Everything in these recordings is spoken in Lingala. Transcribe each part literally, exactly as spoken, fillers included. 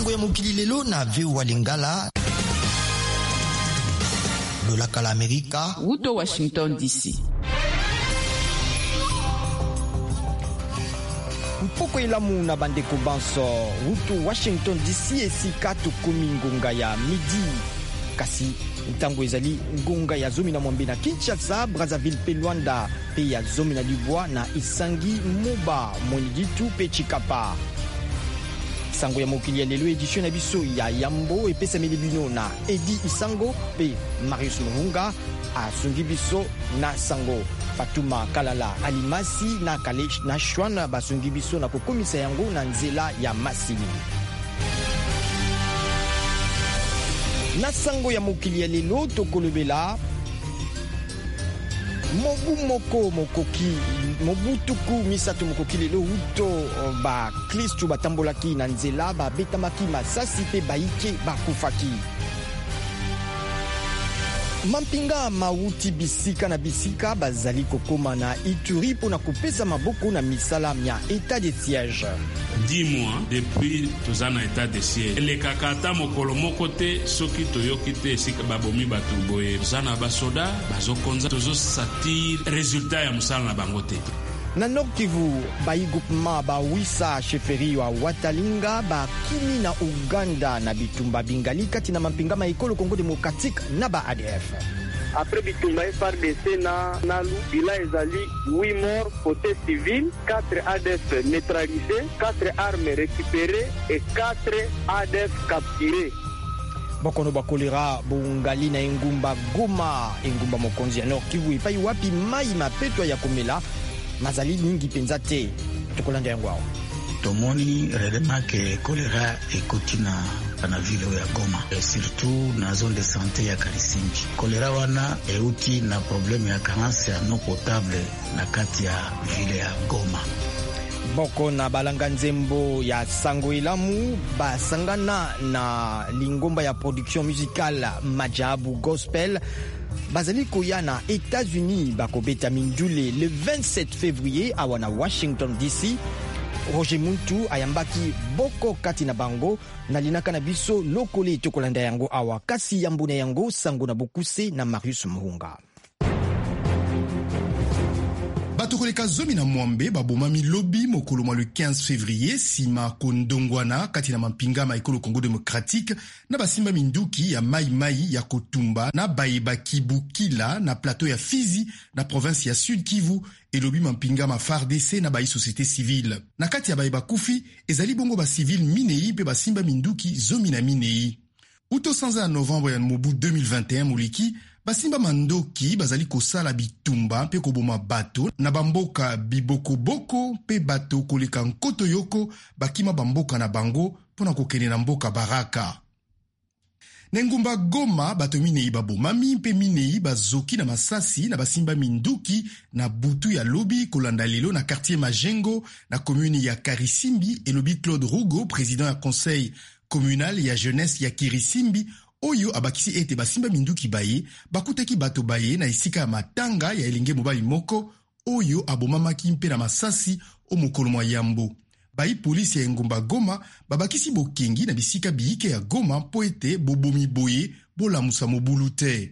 Sango ya mokili lelo na V O A Lingala. Lolaka la Amerika. Wuto Washington D C. Mpoko ilamu na bandeko banso. Wuto Washington D C esika tukumi ngonga ya midi. Kasi ntango ezali ngonga ya zomi na mwambe na Kinshasa, Brazzaville pe Luanda pe ya zomi na Dubois na Isangi, Moba, Moniditu pe Chikapa. Sango ya mokili ya lelo edition na biso ya Yambo epesameli bino na Edi Isango pe Marius Muhunga asungi biso na Sango. Fatuma Kalala Alimasi na Kalesh na Shwana basungi biso na kokomisa yango na nzela ya Masili. Na sango ya mokili ya lelo tokolobela mobu moko mokoki mobutuku misato mokoki lelo uto ba Kristu batambolaki na nzela babetamaki masasi pe baike bakufaki. Mampinga mauti bisika na bisika bazali kokoma na Ituri pona kopesa maboko na misala mya état de siège. dix mois depuis tozana état de siège. Le kakata mokolo moko te soki toyoki te esika babomi bato boye. Tozana basoda bazokonza tozo satire résultat ya musala na bango te. Na Nord Kivu, bayi groupement ba wisa sheferi wa Watalinga ba kimi na Uganda na bitumba bingali kati na mampinga maikolo Congo démocratique na ba A D F. Après bitumba F R D C na nalu bila ezali huit morts côté civil, quatre A D F neutralisés, quatre armes récupérées et quatre A D F capturés. Bokono bakolera bungali na engumba Goma, engumba mokonzi ya Nord Kivu ipai wapi mai mapetwa ya komela mazali mingi penza te tokolanda yango awa. Tomoni relema ke kolera ekoti na na ville ya Goma, et surtout na zone de santé ya Karisimbi. Kolera wana euti na problème ya carence ya non potable na kati ya ville ya Goma. Boko na balanga nzembo ya sango ilamu basangana na lingomba ya production musicale Majabu Gospel bazali koya na États-Unis bakobeta mindule le vingt-sept février awa na Washington D C. Roger Muntu ayambaki boko kati na bango na linaka na biso lokole tokolanda yango awa kasi yambuna yango sango na bokuse na Marius Muhunga. Batokoleka zomi na mwambe babomami lobi mokolo mwa le quinze février sima kondongwana kati na mampinga maikolo Congo démocratique na basimba minduki ya mai mai ya kotumba na bayeba kibukila na plateau ya Fizi na province ya Sud Kivu elobi mampinga ma F A R D C na bayi société civile. Na kati ya bayeba kufi ezali bongo ba civil minei pe basimba minduki zomi na minei. Uto sanza ya novembre ya mobu deux mille vingt et un moliki basimba mandoki bazali kosala bitumba pe koboma bato na bamboka biboko-boko pe bato koleka nkoto yoko bakima bamboka na bango pona kokene na mboka Baraka. Nengumba Goma bato minei babomami pe minei bazoki na masasi na basimba minduki na butu ya lobi kolanda lelo na quartier Majengo na commune ya Karisimbi elobi Claude Rougo, président ya conseil communal ya jeunesse ya Kirisimbi oyo abakisi ete basimba minduki baye bakutaki bato baye na esika ya matanga ya elenge mobali moko oyo abomamaki mpe na masasi o mokolo mwa yambo. Bayi polisi ya engumba Goma babakisi bokengi na bisika biyike ya Goma po ete bobomi boye bolamusa mobulu te.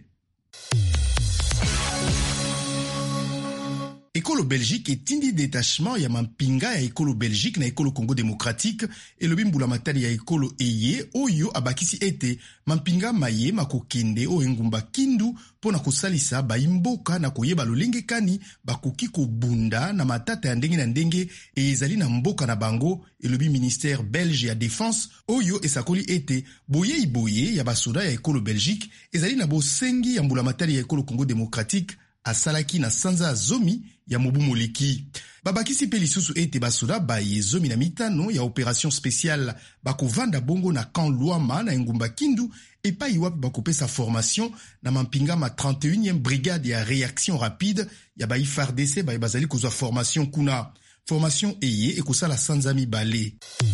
Ekolo Belgique etindi détachement ya mampinga ya Ekolo Belgique na Ekolo Congo démocratique elobi mbula matari ya Ekolo eye oyo abakisi ete mampinga maye makokende o engumba Kindu pona kosalisa bayimboka na koyeba lolenge kani bakoki kobunda na matata ya ndenge na ndenge ezali na mboka na bango elobi ministère belge ya défense oyo esakoli ete boye iboye ya basoda ya Ekolo Belgique ezali na bosengi ya mbula matari ya Ekolo Congo démocratique asalaki na sanza zomi ya mobu moleki. Babakisi pe lisusu ete basoda baye zomi na mitano ya opération spéciale bakovanda bongo na camp Luama na engumba Kindu epai wapi bakopesa formation na mampinga ma trente et unième brigade ya réaction rapide ya bayi F A R D C baye bazali kozwa formation kuna. Formation eye ekosala sanza mibale.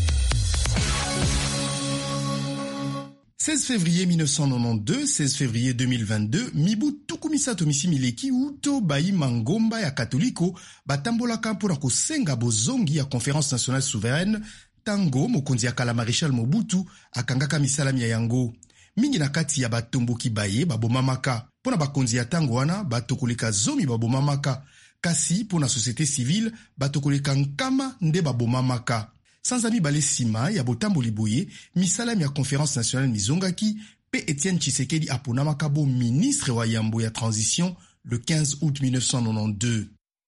seize février mille neuf cent quatre-vingt-douze, seize février deux mille vingt-deux, mibu tukumisa tomisi mileki uto bayi mangomba ya katoliko batambolaka mpona kosenga bozongi ya conférence nationale souveraine tango mokonzi ya kala Marechal Mobutu akangaka misalami ya yango. Mingi na kati ya batomboki baye babomamaka. Pona bakonzi ya tango wana batokoleka zomi babomamaka. Kasi pona société civile batokoleka nkama nde babomamaka. Sanza mibale sima ya botamboli boye misalami ya conférence nationale mizongaki pe Etienne Tshisekedi aponamaka bo ministre wa yambo ya transition le quinze août mille neuf cent quatre-vingt-douze.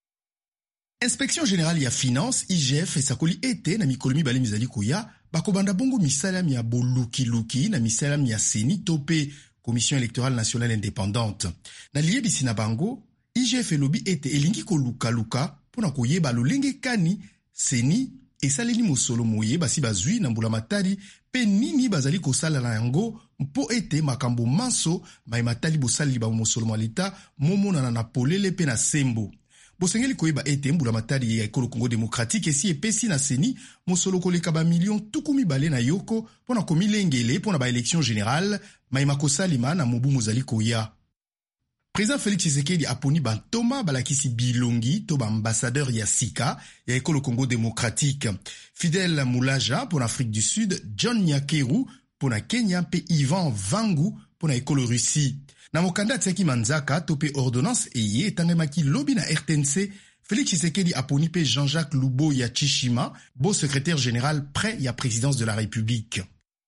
Inspection générale ya finance I G F esakoli ete na mikolo mibale mizali koya bakobanda bongo misalami ya bolukiluki na misalami ya seni to pe commission électorale nationale indépendante. Na liyebisi na bango I G F elobi ete elingi kolukaluka pona koyeba lolenge kani seni esaleli mosolo moye basi bazwi na mbula matari pe nini bazali kosala na yango mpo ete makambo manso maimatali bosaleli ba mosolo mwa leta momonana na polele pe na sembo. Bosengeli koyeba ete mbula matari ya ekolo Congo démocratique esi epesi na seni mosolo koleka ba million tuku mibale na yoko pona komilengele pona ba élection générale maima kosalima na mobu mozali koya. Président Félix Tshisekedi aponi bantoma balakisi bilongi to ba ambassadeur ya sika ya ekolo Congo démocratique. Fidel Moulaja pour l'Afrique du Sud, John Nyakeru pour la Kenya pe Ivan Vangu pour la ekolo Russie. Na mokanda tiaki manzaka to pe ordonnance eye etangemaki lobi na R T N C, Félix Tshisekedi aponi pe Jean-Jacques Lubo ya Chishima, beau secrétaire général près ya présidence de la République.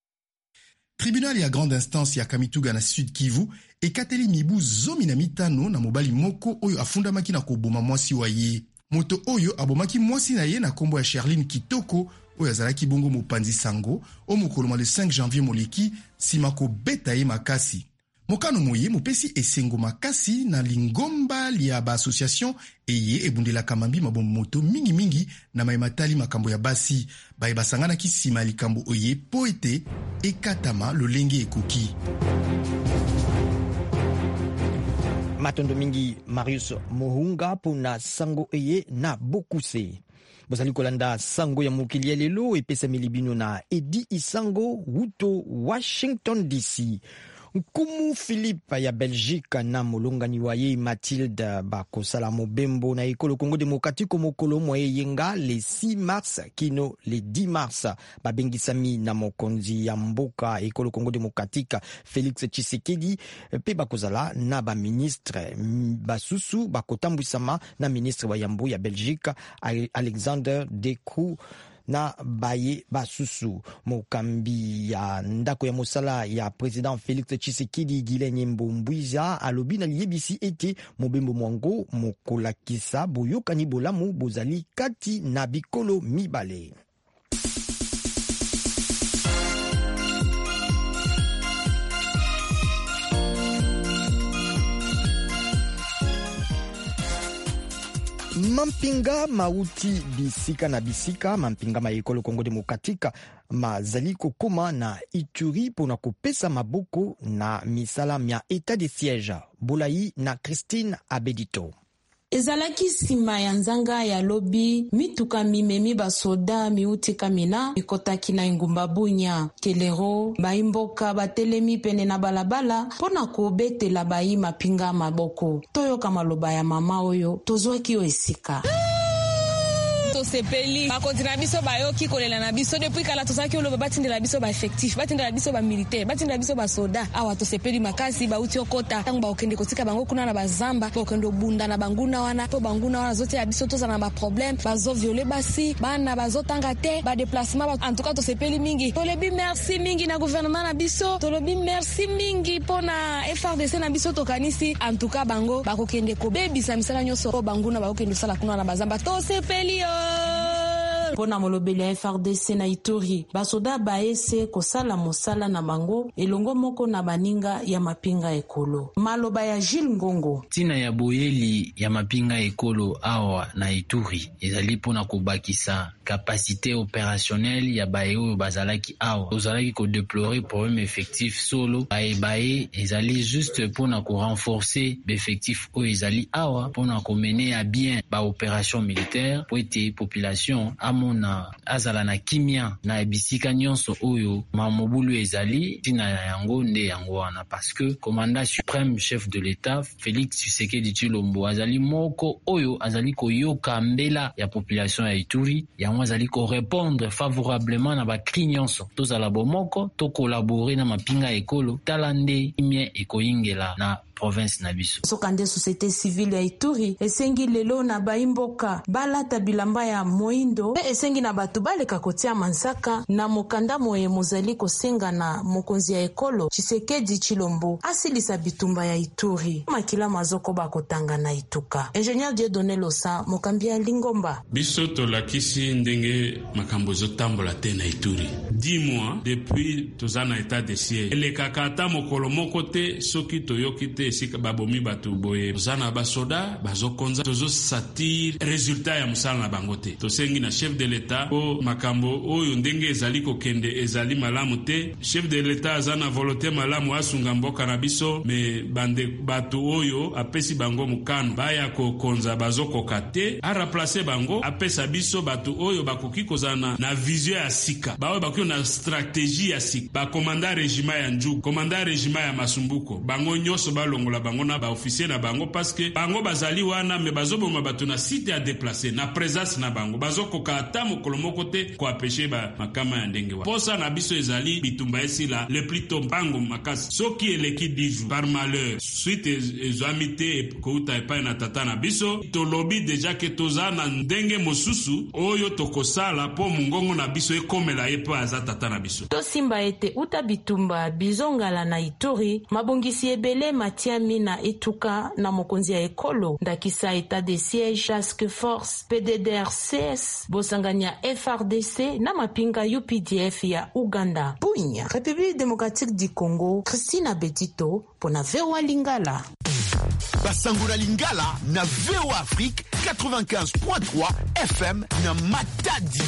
Tribunal ya grande instance ya Kamituga na Sud Kivu ekateli mibu zomi na mitano na mobali moko oyo afundamaki na koboma mwasi wa ye. Moto oyo abomaki mwasi na ye na kombo ya Charline Kitoko oyo azalaki bongo mopanzi sango o mokolo le cinq janvier moleki simako beta ye makasi. Mokano moye mopesi esengo makasi na lingomba lia ba association eye ebundela kamambi mabomo moto mingi mingi na maimatali makambo ya basi bae basangana ki sima likambo oye poete ekatama lolenge ekoki. Matondo mingi Marius Mohunga pona sango eye na bokuse. Bozali kolanda sango ya mokili lelo epesa milibino na Edi Isango wuto Washington D C. Kumu Philippe ya Belgique na molongani wa ye Mathilde bakosala mobembo na ekolo Congo démocratique mokolo moye yenga le six mars kino le dix mars babengisami na mokonzi ya mboka ekolo Congo démocratique Félix Tshisekedi pe bakozala na ba ministre basusu bakotambwisama na ministre wa yambo ya Belgique Alexander De Croo na baye basusu. Mokambi ya ndako ya mosala ya president Félix Tshisekedi Gilenye Mbombwiza alobi na liyebisi ete mobembo mwango mokolakisa boyokani bolamu bozali kati na bikolo mibale. Mampinga mauti bisika na bisika mampinga ma ekolo Congo démocratique mazali kokoma na Ituri pona kopesa maboko na misala mya état de siège. Bolai na Christine Abedito. Ezalaki sima ya nzanga ya lobi mituka mimemi basoda miuti kamina mikotaki na ingumba bunya kelero baimboka batelemi pene na balabala pona kobetela bayi mapinga maboko toyoka maloba ya mama oyo tozwaki yo esika. Sepeli bakontina biso bayoki kolela na biso depuis kala tosaki oloba batindela biso ba effectif batindela biso ba militaire batindela biso ba soda awa to sepeli makasi ba uti okota tangu ba okende kotika bango kuna na bazamba po kendo bunda na banguna wana po banguna wana zote ya biso toza na ba problème bazo violer basi bana bazotanga te ba déplacement en tout cas to sepeli mingi to lebi merci mingi na gouvernement na biso to lebi merci mingi pona F R D C na biso to kanisi en tout cas bango ba kokende ko bebisa misala nyoso po banguna ba okende sala kuna na bazamba to sepeli yo. Pona molobeli ya F R D C na Ituri basoda baese kosala mosala na bango elongo moko na baninga ya mapinga ekolo. Maloba ya Gilles Ngongo tina ya boyeli ya mapinga ekolo awa na Ituri ezali pona kobakisa capacité opérationnelle ya bae oyo bazalaki awa ozalaki ko déplorer problème effectif solo bae bae ezali juste pona ko renforcer l'effectif oyo ezali awa pona ko mener à bien ba opération militaire pour ete population a mona azala na kimia na bisika nyonso oyo mamobulu ezali tina yango nde yango wana parce que commandant suprême chef de l'État Félix Tshisekedi Tshilombo azali moko oyo azali koyoka mbela ya population ya Ituri yango azali ko répondre favorablement na ba cri nyonso tozala bomoko to collaborer na mapinga ekolo talande imie ekoyingela na province na biso. Sokande société civile ya Ituri esengi lelo na baimboka balata bilamba ya moindo pe esengi na batu baleka kotia mansaka na mokanda moye mozali kosenga na mokonzi ya ekolo Tshisekedi Tshilombo asilisa bitumba ya Ituri makila mazoko bakotanga na ituka. Ingénieur Dieudonné Losa mokambi ya Lingomba. Biso tolakisi ndenge makambo zotambola te na Ituri. dix mois depuis tozana état de siège. Elekaka ata mokolo moko te soki toyoki te esika babomi batu boye tozana basoda bazokonza tozo satire résultat ya musala na bango te. Tosengi na chef de l'État o makambo oyo ndenge ezali kokende ezali malamu te. Chef de l'État azana volonté malamu asunga mboka na biso me bande batu oyo apesi bango mukano baya kokonza bazokoka te a remplacer bango apesa biso batu oyo bakoki kozana na vision ya sika bawe bakoki na stratégie ya sika ba commandant régiment ya Njugu commandant régiment ya Masumbuko bango nyoso balongola bango na ba officier na bango parce que bango bazali wana me bazoboma batu na site ya déplacer na présence na bango bazokoka ata mokolo moko te ko apeshe ba makama ya ndenge wa posa na biso ezali bitumba esila le plutôt mpango makasi soki eleki dix jours par malheur suite ezamite ko uta epa na tata na biso to lobby déjà que toza na ndenge mosusu oyo tokosala po mungongo na biso ekomela yepo aza tata na biso to simba ete uta bitumba bizongala na Ituri mabongisi ebele matiami na etuka na mokonzi ya ekolo ndakisa état de siège task force P D D R C S bosanganya F R D C na mapinga U P D F ya Uganda. Bunya République démocratique du Congo, Christina Betito pona V O A Lingala. Basangura Lingala na V O A Afrique quatre-vingt-quinze point trois F M na Matadi.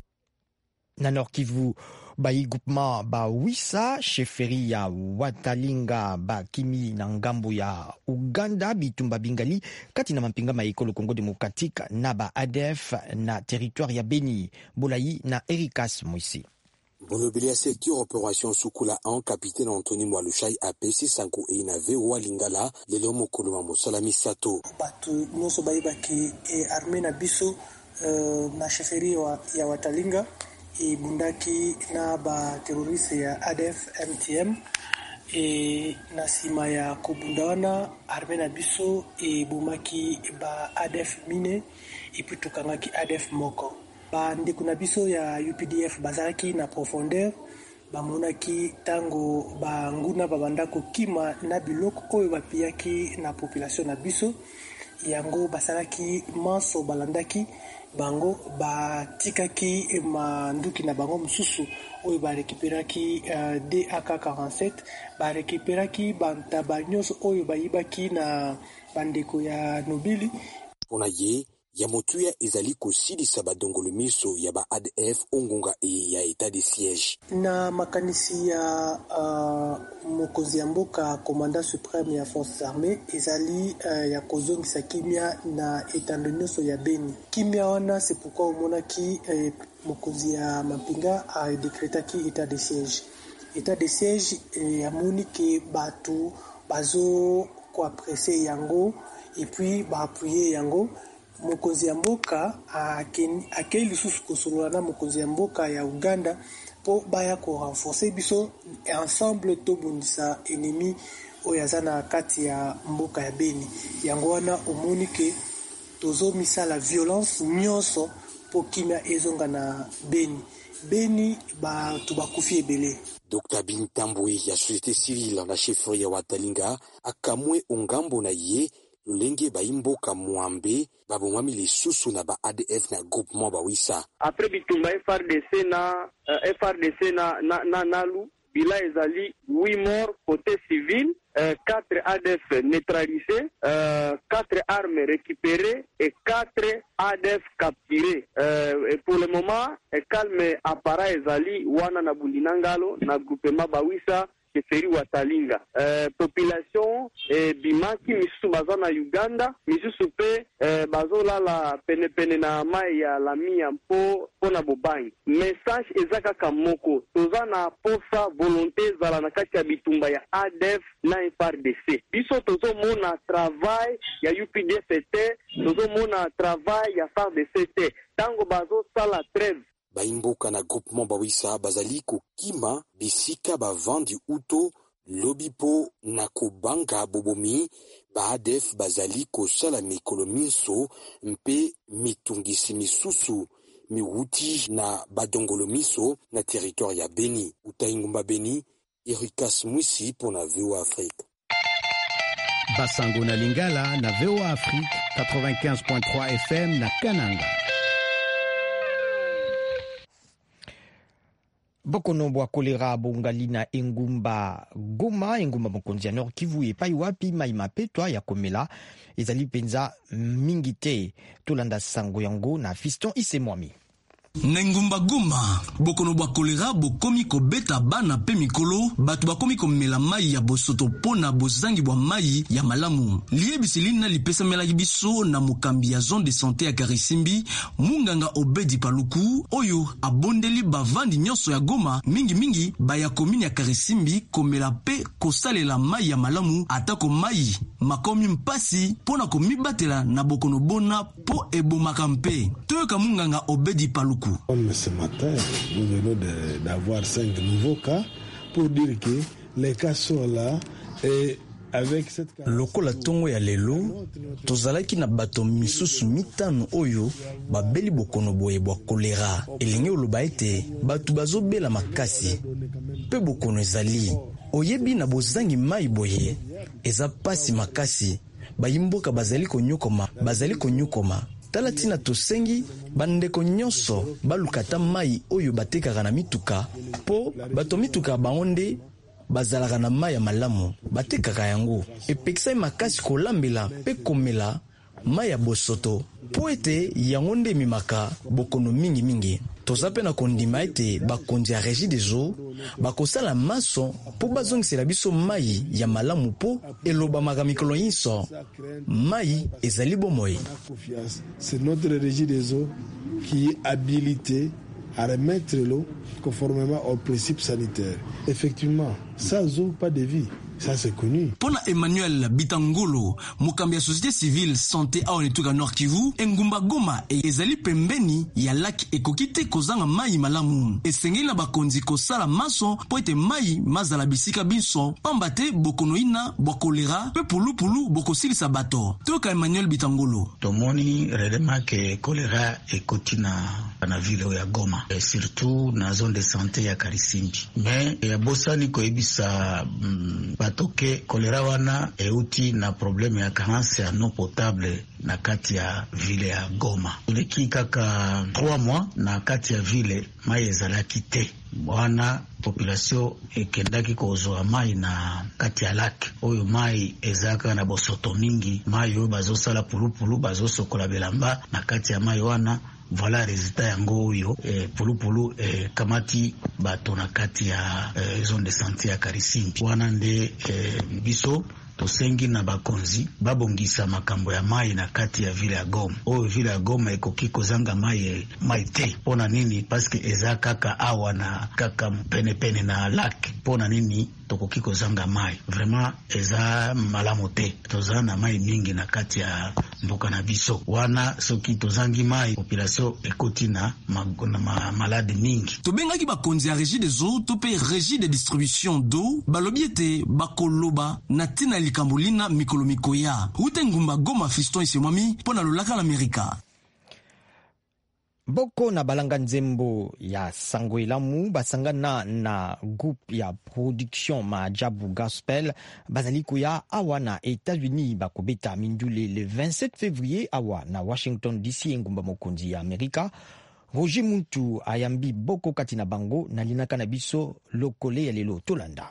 Na Nord Kivu bayi groupement ba Wisa cheferi ya Watalinga ba Kimi na ngambo ya Uganda bitumba bingali kati na mampinga maikolo Congo démocratique na ba A D F na territoire ya Beni Bolayi na Erikas Moisi. Bolobeli ya secteur opération Sukula un capitaine Anthony Mwalushai A P C Sanko e na V O A Lingala lelo mokolo wa mosala misato batu noso bayiba ki e armée na biso uh, na cheferi ya Watalinga e bundaki na ba terroriste ya A D F M T M e na sima ya kubundawana armée na biso e bumaki ba A D F mine e puis tukangaki A D F moko ba ndeko na biso ya U P D F bazaki na profondeur bamonaki tango banguna babandako kima na biloko oyo bapiaki na population na biso yango basalaki manso balandaki bango batikaki manduki na bango mususu oyo barekiperaki uh, D A K quarante-sept barekiperaki bantaba nyonso oyo bayibaki na bandeko ya nobili pona ye ya motuya ezali kosilisa badongolo miso ya ba A D F ongonga e ya état de siège na makanisi ya uh, mokonzi ya mboka commandant suprême ya forces armées ezali uh, ya kozongisa kimia na etando nyonso ya Beni kimia wana c'est pourquoi omonaki eh, mokonzi ya mapinga a décrétaki état de siège état de siège eh, amoni ke batu bazo ko apprécier yango et puis ba appuyer yango mokonzi ya mboka akei lisusu kosolola na mokonzi ya mboka ya Uganda po baya ko renforcer biso ensemble to bundisa ennemi oyo aza na kati ya mboka ya Beni yango wana omoni ke tozo misala violence nyonso po kimia ezonga na Beni Beni ba tubakufi ebele. Docteur Bintambwe ya société civile na chefferie ya Watalinga akamwe ongambo na ye lolenge baimboka mwambe babomami lisusu na ba A D F na groupement ba Wisa après bitumba F R D C na uh, F R D C na na, na nalu bila ezali huit morts côté civil euh, quatre A D F neutralisés euh, quatre armes récupérées et quatre A D F capturés euh, et pour le moment calme appareil ezali wana na bundinangalo na groupement ba Wisa sheferi Watalinga. Uh, population eh, bimaki misusu baza na Uganda, misusu pe eh, bazolala pene pene na mai ya lamia mpo pona bobangi. Message eza kaka moko, toza na posa volonté zala na kati ya bitumba ya A D F na F A R D C. Biso tozo mona travail ya U P D F T, tozo mona travail ya F A R D C T. Tango bazo sala trêve baimboka na groupement bawisa bazali kokima bisika bavandi uto lobipo na kobanga bobomi ba A D F bazali kosala mikolo miso mpe mitungisi misusu miwuti na badongolo miso na territoire ya Beni. Utaingumba Beni, Erikas Mwisi pona V O A Afrique. Basango na Lingala na V O A Afrique quatre-vingt-quinze point trois F M na Kananga. Bokono bwa kolera bongali na engumba Goma, engumba mokonzi ya Nord Kivu epai wapi mai mapetwa ya komela ezali penza mingi te. Tolanda sango yango na Fiston Isemwami. Nengumba Goma, bokono bwa kolera bokomi kobeta bana pe mikolo, batu bakomi komela mai ya bosoto pona bozangi bwa mai ya malamu. Liye bisilina lipesa melaki biso na mokambi ya zone de santé ya Karisimbi, munganga Obedi Paluku, oyo abondeli bavandi nyonso ya Goma, mingi mingi baya komini ya Karisimbi komela pe kosalela mai ya malamu, atako mai makomi mpasi pona komibatela na bokono bona po ebomaka mpe. Toyoka munganga Obedi Paluku. Comme ce matin, nous venons d'avoir cinq nouveaux cas pour dire que les cas sont là et avec cette lokola tongo ya lelo tozalaki na bato misusu mitano oyo babeli bokono boye bwa kolera elingi oloba ete bato bazobela makasi pe bokono ezali oyebi na bozangi mai boye eza pasi makasi bayimboka bazali konyokoma bazali konyokoma tala tina tosengi bandeko nyonso balukata mai oyo batekaka na mituka po bato mituka baonde bazalaka na mai ya malamu batekaka yango epekisai makasi kolambela pe komela mai ya bosoto po ete yango nde ememaka bokono mingi mingi. Toza pe na kondima ete bakonzi ya Régie des eaux bakosala maso po bazongisela biso mai ya malamu po elobamaka mikolo nyonso mai ezali bomoi. C'est notre Régie des eaux qui est habilitée à remettre l'eau conformément aux principes sanitaires. Effectivement, sans eau, pas de vie. Ça c'est connu. Pona Emmanuel Bitangolo, mokambi ya société civile santé a onituka Nord Kivu, engumba Goma e ezali pembeni ya laki ekokite kozanga mai malamu. Esengeli na bakonzi kosala maso po ete mai mazala bisika binso, pambate bokono ina bwa kolera pe pulu pulu bokosilisa bato. Toka Emmanuel Bitangolo. Tomoni redema ke kolera ekoti na na ville ya Goma, et surtout na zone de santé ya Karisimbi. Mais ya bosani ko ebisa mm, toke kolera wana euti na probleme ya carence ya non potable na kati ya ville ya Goma. Tuleki kaka trois mois na kati ya ville mai ezalaki te. Wana population ekendaki kozwa mai na kati ya lak oyo mai ezaka na bosoto mingi, mai oyo bazosala pulupulu bazosokola belamba na kati ya mai wana. Voilà résultat yango oyo eh, pulu pulu eh, kamati bato na kati ya eh, zone de santé ya Karisimbi. Wana nde eh, biso tosengi na bakonzi babongisa makambo ya mai na kati ya ville ya Goma. Oyo ville ya Goma ekoki kozanga mai mai te. Pona nini? Parce que eza kaka awa na kaka pene pene na lak. Pona nini tokoki kozanga mai? Vraiment eza malamu te. Tozana na mai mingi na kati ya mboka na biso. Wana soki tozangi mai population ekoti na magona ma, malade mingi. Tobengaki bakonzi ya Régie des eaux to pe Régie de distribution d'eau balobi ete bakoloba na tina likambolina mikolo mikoya. Ute ngumba Goma Fiston Isemwami pona lolaka na Amerika. Boko na balanga nzembo ya sango elamu basangana na groupe ya production Maajabu Gospel bazali koya awa na États-Unis bakobeta mindule le vingt-sept février awa na Washington D C engumba mokonzi ya Amerika. Roger Muntu ayambi boko kati na bango na linaka na biso lokole ya lelo tolanda.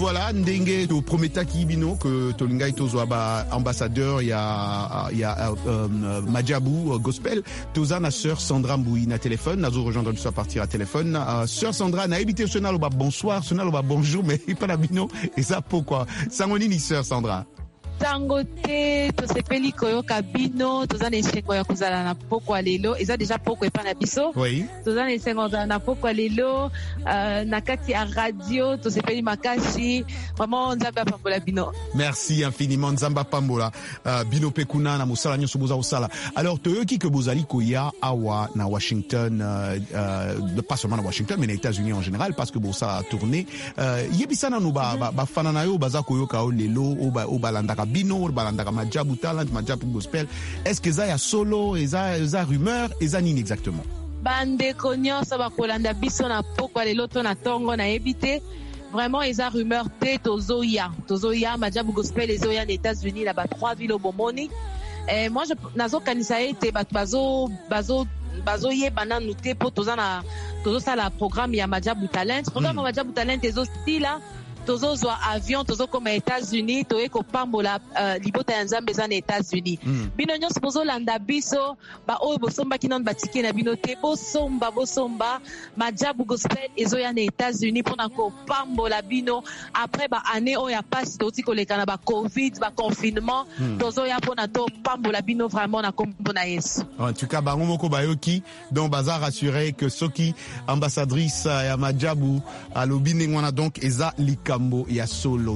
voilà, ndenge to prometaki bino que tolingai tozo ba ambassadeur ya ya euh, Madjabou Gospel. Toza na sœur Sandra Mboui na téléphone, nazo rejoindre biso à partir à téléphone. Uh, sœur Sandra na habité sonalo ba bonsoir, sonalo ba bonjour, mais pas la bino et ça pourquoi? Sangoni ni sœur Sandra. Tango te tosepeli koyoka bino toza na esengo ya kozala na pokwa lelo eza deja poko epa na biso oui. Toza na esengo ya na pokwa lelo uh, na kati ya radio tosepeli makasi vraiment nzambe apambola bino. Merci infiniment nzambe apambola uh, bino pe kuna na mosala nyonso boza osala. Alors toyoki ke bozali koya awa na Washington uh, uh, pas seulement na Washington mais na États-Unis en général parce que bosala tourner uh, yebisana no ba ba, ba fana na yo baza koyoka o lelo o ba o balandaka bino balandaka Madjabou talent Madjabou gospel. Est-ce que ça ya solo eza eza rumeur eza nini exactement? Bandeko nyonso bakolanda biso na pokwa lelo to na tongo na ebite vraiment eza rumeur te tozoya tozoya Madjabou gospel ezoya na États-Unis là ba trois villes au bomoni. Et moi je nazo kanisa ete bazo bazo bazo yebana nous te po tozana tozosala programme ya Madjabou talent programme ya Madjabou talent ezo stila tozo zwa avion tozo koma États-Unis toye ko pambola uh, libota ya nzambe za na États-Unis mm. Bino nyonso bozo landa biso ba oyo bosomba kinon batike na bino te bosomba bosomba Madjabou gospel ezoya na États-Unis pona ko pambola bino après ba année oyo ya passe toti koleka na ba covid ba confinement mm. Tozo ya pona to pambola bino vraiment na kombo na Yesu. En tout cas bango moko bayoki donc baza rassurer que soki ambassadrice ya Madjabou alobi ngwana donc eza likambo ya solo.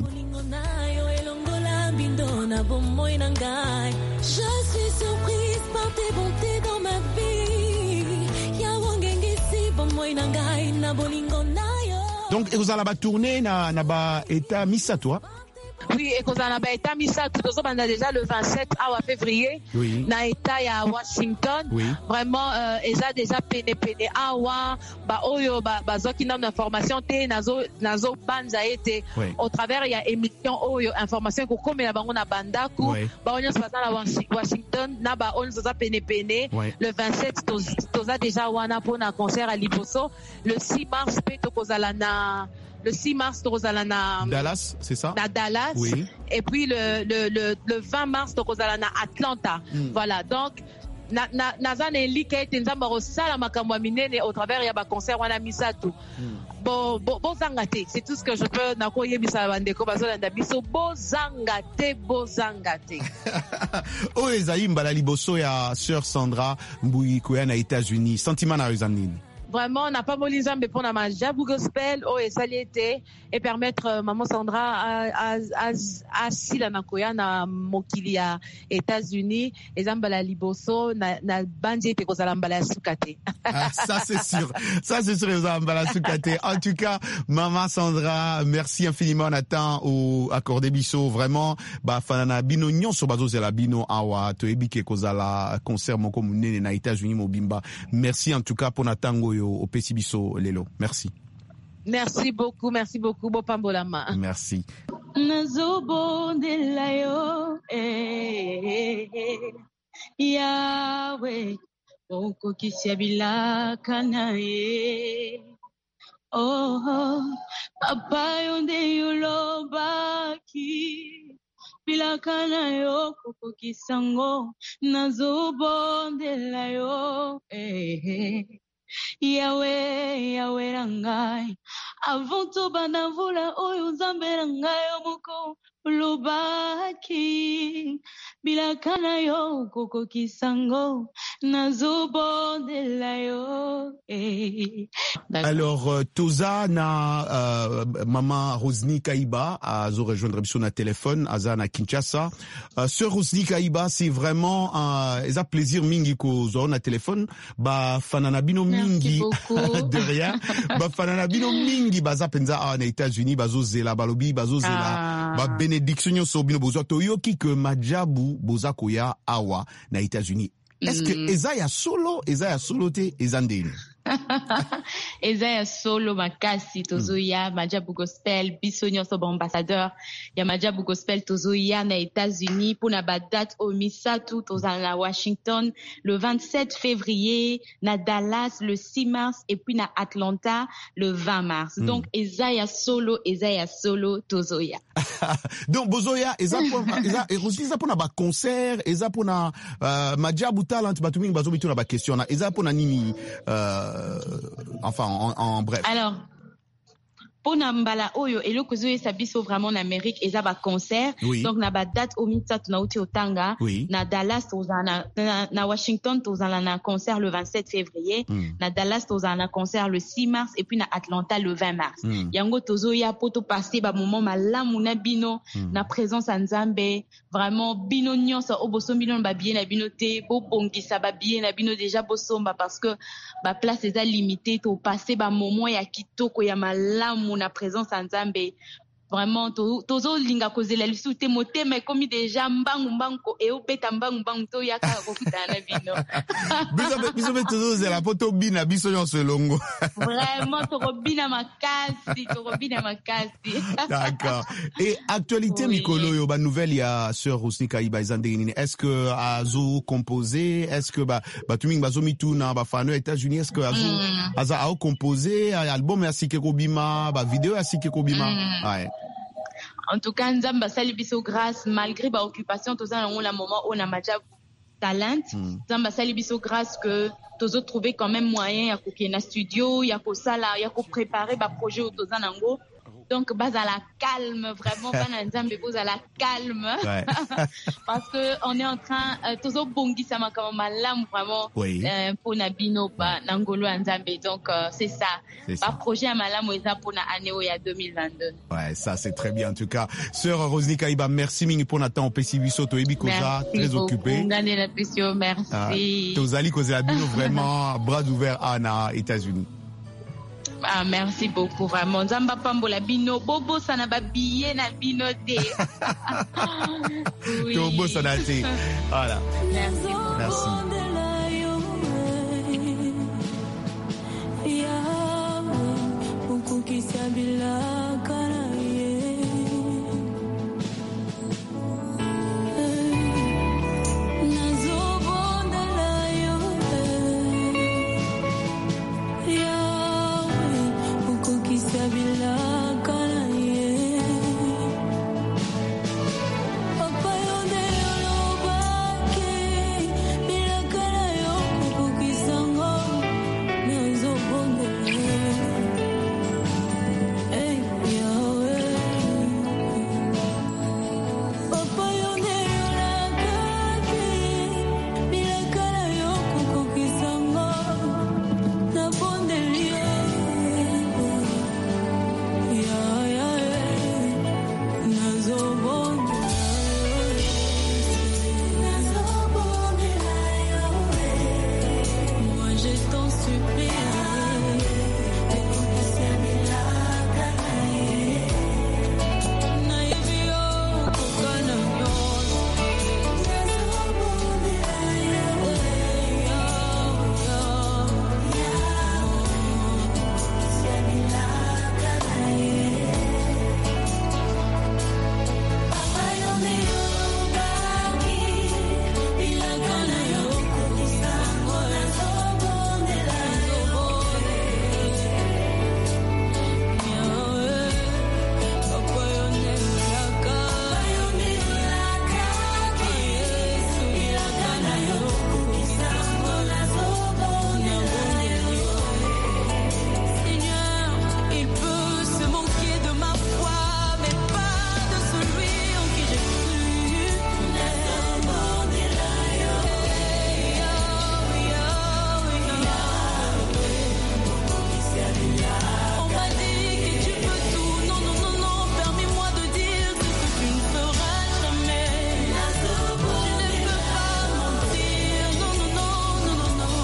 Je suis surprise par tes bontés dans ma vie. Ya wangenge si bomoy nangai na bolingo nayo. Donc ekozala ba tourner na na ba état misato. Oui, et qu'on a été mis ça tout on a déjà le vingt-sept février oui. Na état ya Washington oui. Vraiment euh, eza déjà pene pene awa ba oyo ba bazoki na information te nazo nazo banza été oui. Au travers ya émission oyo information ko komela bango na bandaku oui. Ba onyo sa na Washington na ba onyo za pene pene oui. Le vingt-sept toza déjà wana pour un concert à Liboso le six mars pe to kozala na le six mars, Torozala na Dallas, c'est ça? Na Dallas. Oui. Et puis le, le, le, le vingt mars, Torozala na Atlanta. Mm. Voilà. Donc, na, na, nazane lika ete nzamba rosala makambo minene au travers ya ba concert wana misatu. Mm. Bo, bo, bo zangate. C'est tout ce que je peux, nako yebisa bandeko bazolanda biso. Bo zangate, bo zangate. O ezali mbala liboso ya sœur Sandra Mboui koya na États-Unis. Sentiment na rezanine. Vraiment, on n'a pas voulu nous pour la Madjabou gospel, oh et ça l'était et permettre euh, maman Sandra à à à si la nakoya na mokili ya États-Unis et zambala liboso na na bandi te kozala mbala sukate. Ah, ça c'est sûr, ça c'est sûr zambala sukate. En tout cas, maman Sandra, merci infiniment Nathan au accordé biso vraiment ba fanana bino nyonso bazo zela bino awa to ebike kozala concert moko munene na États-Unis mobimba. Merci en tout cas pour Nathan goyo au Pesibiso Lelo. Merci. Merci beaucoup, merci beaucoup, Bopambolama. Merci. Nazobo de layo, eh, Yahweh, oko kisiabila kanaye. Oh, papa yonde yulobaki, bilakana yo koko kisango, nazobo de layo, eh. Yahweh, Yahweh rangai avant to banavula oyo nzambe rangai omoko lobaki bilakana yo koko kisango nazobondela yo eh. Alors euh, Toza na euh, maman Rosny Kaiba a zo rejoindre biso na téléphone aza na Kinshasa. Euh, sœur Rosny Kaiba, c'est vraiment un euh, eza plaisir mingi ko zo na téléphone ba fanana bino mingi de rien ba fanana bino mingi baza penza a na États-Unis bazo zela balobi bazo zela ah. Ba bénédiction so bino bozo to yoki que Madjabou boza koya awa na États-Unis. Est-ce mm. que eza ya solo eza ya solo te eza ndeni? eza ya solo makasi tozoya mm. Majabu Gospel biso nyonso ba ambassadeur ya Majabu Gospel tozoya na États-Unis pour na ba date au misatu tozala na Washington le vingt-sept février, na Dallas le six mars et puis na Atlanta le vingt mars. Mm. Donc eza ya solo eza ya solo tozoya. Donc bozoya eza eza eza pour na ba concert eza pour na uh, Majabu talent batumingi bazobitu na ba question na eza pour na nini euh, enfin en, en bref. Alors pour Nambala Oyo et le Kozoe Sabiso vraiment en Amérique et ça va concert oui. Donc na ba date au Mitsa tunauti otanga oui. Na Dallas tozana na, na Washington tozana na concert le vingt-sept février mm. Na Dallas tozana na concert le six mars et puis na Atlanta le vingt mars mm. Yango tozoya poto passer ba moment malamu na bino mm. Na présence à Nzambe vraiment bino nyonso oboso bino ba bien na bino te bo bongisa ba bien na bino déjà bosomba parce que ba place est limitée to passer ba moment ya kitoko ya malamu na présence en Nzambe vraiment tozo linga kozela lisu te motema komi déjà mbangu mbangu e opeta mbangu mbangu to yaka kokutana bino biso biso beto zela poto bina biso nyonso longo vraiment to robina makasi to robina makasi. D'accord. Et actualité oui. Mikolo yo ba nouvelle ya sœur Rosny Kayiba Izandeni, est-ce que azo composé, est-ce que ba batuming bazo mitu na ba fano États-Unis, est-ce que azo mm. aza a composé album ya Sikeko Bima ba vidéo ya Sikeko Bima mm. Ouais. En tout cas, Nzamba sali biso grâce malgré ba occupation tozana on la moment on a Majabu talent Nzamba sali biso grâce que tozo trouver quand même moyen ya kokena studio ya ko sala ya ko préparer ba projet tozana ngo. Donc base à la calme vraiment bana Nzambe base à la calme ouais. Parce que on est en train euh, tozo bongi sama comme malam vraiment oui. euh, pour na bino ba nangolo Nzambe donc euh, c'est ça pas projet à malam eza pour na année ya deux mille vingt-deux. Ouais, ça c'est très bien en tout cas. Sœur Rosny Kayiba, merci mingi pour Nathan Pesibiso to ebi koza très occupé. Merci la pression, merci. Ah, tozali koza bino vraiment bras ouverts à na États-Unis. Ah, merci beaucoup, vraiment. Nzamba pambola bino, bobo sana ba billet na bino te. Oui. Bobo sana te. Voilà. Merci. Merci.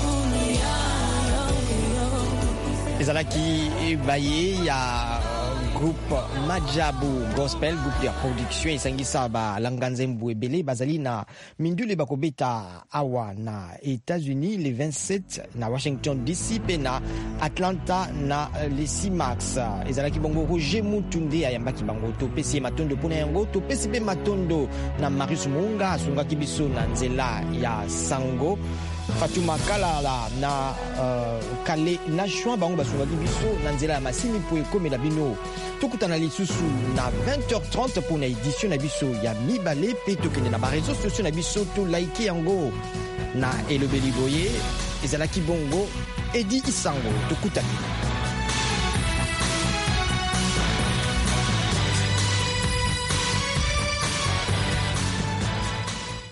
ezalaki ebaye ya groupe Majabu Gospel, groupe de production esangisa ba langanzembu ebele bazali na mindule bakobeta awa na États-Unis les vingt-sept na Washington D C pe na Atlanta na les C Max ezalaki bongo Roger Mutunde ayambaki bango to pesi matondo pona yango to pesi pe matondo na Marius Munga asungaki biso na nzela ya Sango Fatuma Kalala na uh, Kale na Chouan bango basungaki biso na nzela ya Masini po ekomela bino tokutana lisusu na vingt heures trente pour na édition na biso ya mibale pe tokende na ba réseaux sociaux na biso to like yango na elobeli boye ezalaki bongo Edi Isango tokutana.